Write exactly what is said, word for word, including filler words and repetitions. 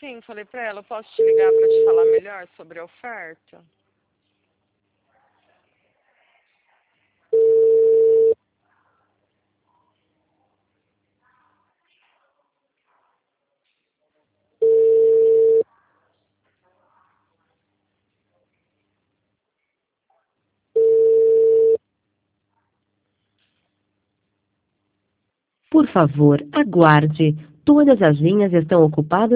Sim, falei pra ela, eu posso te ligar pra te falar melhor sobre a oferta? Por favor, aguarde. Todas as linhas estão ocupadas.